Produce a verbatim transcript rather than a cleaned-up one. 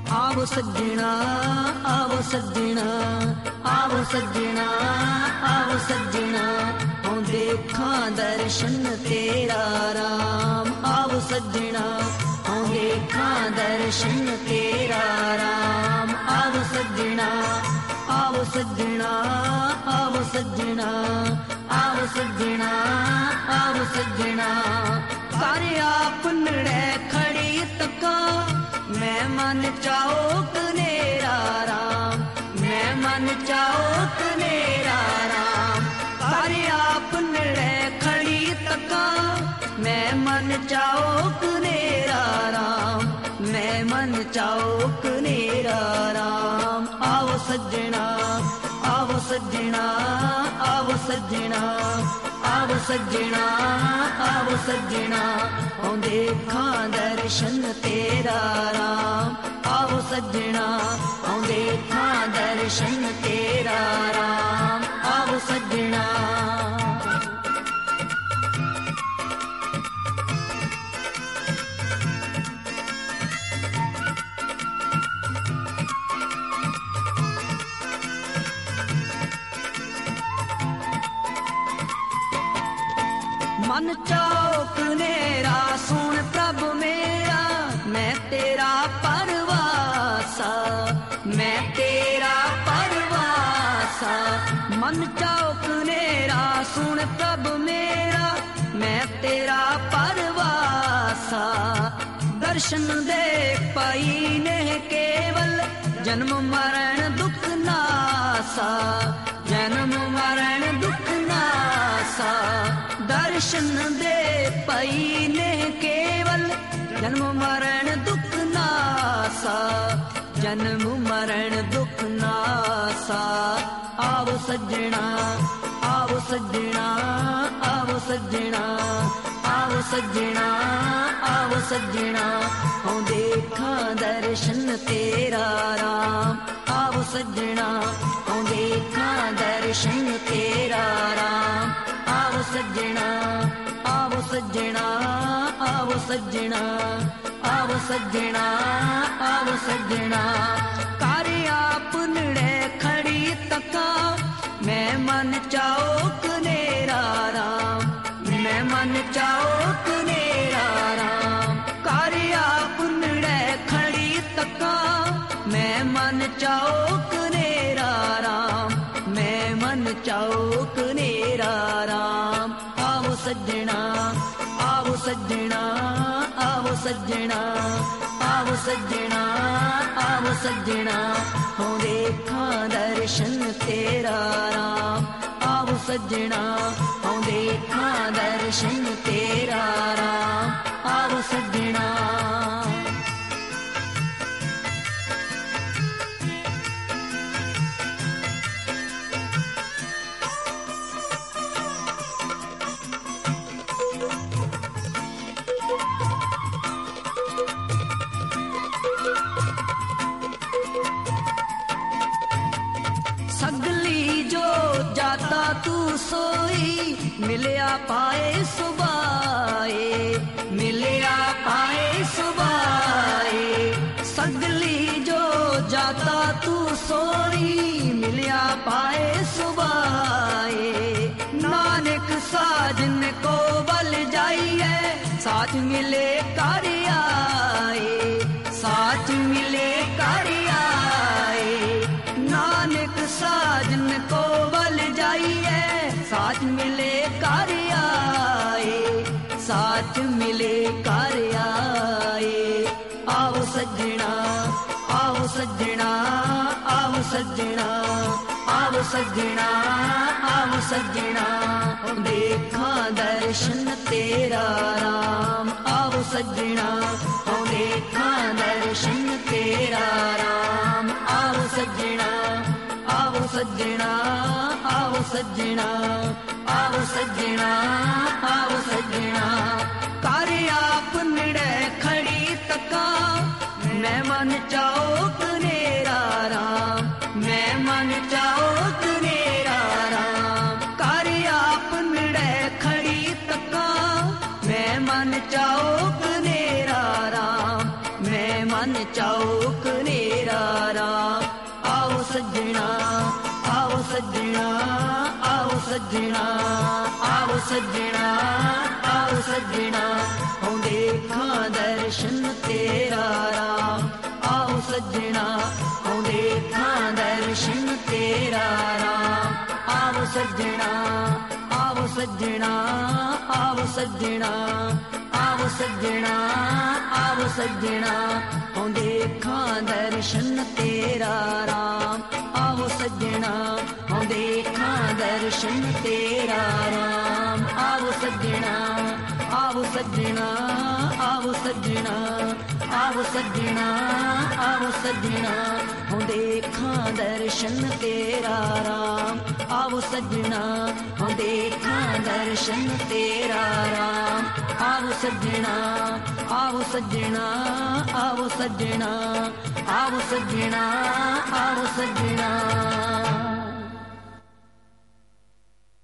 आवो सज्जणा आवो सज्जणा आवो सज्जणा आवो सज्जणा हूँ देखा दर्शन तेरा राम। आवो सज्जणा हूँ देखा दर्शन तेरा राम। आवो सज्जणा आवो सज्जणा आवो सज्जणा आवो सज्जणा आवो सज्जणा कर आप नड़े खड़ी तका मैं मन चाहो कनेरा राम। मैं मन चाहो कनेरा राम कर आप नड़े खड़ी तका मैं मन चाहो कनेरा राम। मैं मन चाहो कनेरा राम। आओ सज्जणा आओ सज्जणा आओ सज्जणा आओ सज्जणा आओ सज्जणा हूँ देखा दर्शन तेरा राम। आओ सज्जणा हूँ देखा दर्शन तेरा राम। आओ सज्जणा मन चाहो कनेरा सुन प्रभु मेरा मैं तेरा परवासा। मैं तेरा परवासा मन चाहो कनेरा सुन प्रभु मेरा मैं तेरा परवासा। दर्शन देख पाई ने केवल जन्म मरण दुख नासा। जन्म मरण दुख नासा दर्शन दे पाई ने केवल जन्म मरण दुख नासा। जन्म मरण दुख नासा आओ सज्जणा आओ सज्जणा आओ सज्जणा आओ सज्जणा आओ सज्जणा हूँ देखा दर्शन तेरा राम। आओ सज्जणा हूँ देखा दर्शन तेरा राम। आओ सज्जणा आओ सज्जणा आओ सज्जणा आओ सज्जणा आओ सज्जणा कर आप नड़े खड़ी तका मैं मन चाहो कनेरा राम। मैं मन चाहो कनेरा राम कर आप नड़े खड़ी तका मैं मन चाहो कनेरा राम। मैं मन चाहो कनेरा राम। आओ सज्जणा आओ सज्जणा आओ सज्जणा आओ सज्जणा आओ सज्जणा हूँ देखा दर्शन तेरा राम। आओ सज्जणा हूँ देखा दर्शन तेरा राम। आओ सज्जणा सगली जो जाता तू सोई मिलया पाए सुबाए। मिलया पाए सुबाए सगली जो जाता तू सोई मिलया पाए सुबाए। नानक साजन को बल जाइए साथ मिले कर आए। साथ मिले कर आए नानक साजन को बल जाइए साथ मिले कर आए। साथ मिले कर आए आओ सज्जणा आओ सज्जणा आओ सज्जणा आओ सज्जणा आओ सज्जणा देखा दर्शन तेरा राम। आओ सज्जणा हूँ देखा दर्शन तेरा राम। आओ सज्जणा आओ सज्जणा आओ सज्जणा आओ सज्जणा आओ सज्जणा कर आप नड़े खड़ी तका मैं मन चाहो कनेरा राम। मैं मन चाहो कनेरा राम कर आप नड़े खड़ी तका मैं मन चाहो कनेरा राम। मैं ਮਨ ਚੌਕ ਨੇਰਾ ਰਾਮ। ਆਓ ਸੱਜਣਾ ਆਓ ਸੱਜਣਾ ਆਓ ਸੱਜਣਾ ਆਓ ਸੱਜਣਾ ਆਓ ਸੱਜਣਾ ਹਉ ਦੇਖਾਂ ਦਰਸ਼ਨ ਤੇਰਾ ਰਾਮ। ਆਓ ਸੱਜਣਾ ਹਉ ਦੇਖਾਂ ਦਰਸ਼ਨ ਤੇਰਾ ਰਾਮ। ਆਓ ਸੱਜਣਾ ਆਓ ਸੱਜਣਾ ਆਓ ਸੱਜਣਾ ਆਓ ਸੱਜਣਾ ਆਓ ਸੱਜਣਾ ਹਉ ਦੇਖਾਂ ਦਰਸ਼ਨ ਤੇਰਾ ਰਾਮ। ਆਓ ਸੱਜਣਾ ਹਉ ਦੇਖਾਂ ਦਰਸ਼ਨ ਤੇਰਾ ਰਾਮ। ਆਓ ਸੱਜਣਾ ਆਓ ਸੱਜਣਾ ਆਓ ਸੱਜਣਾ ਆਓ ਸੱਜਣਾ ਆਓ ਸੱਜਣਾ ਹਉ ਦੇਖਾਂ ਦਰਸ਼ਨ ਤੇਰਾ ਰਾਮ। ਆਓ ਸੱਜਣਾ ਹਉ ਦੇਖਾਂ ਦਰਸ਼ਨ ਤੇਰਾ ਰਾਮ। ਆਓ ਸੱਜਣਾ ਆਓ ਸੱਜਣਾ ਆਓ ਸੱਜਣਾ ਆਓ ਸੱਜਣਾ ਆਓ ਸੱਜਣਾ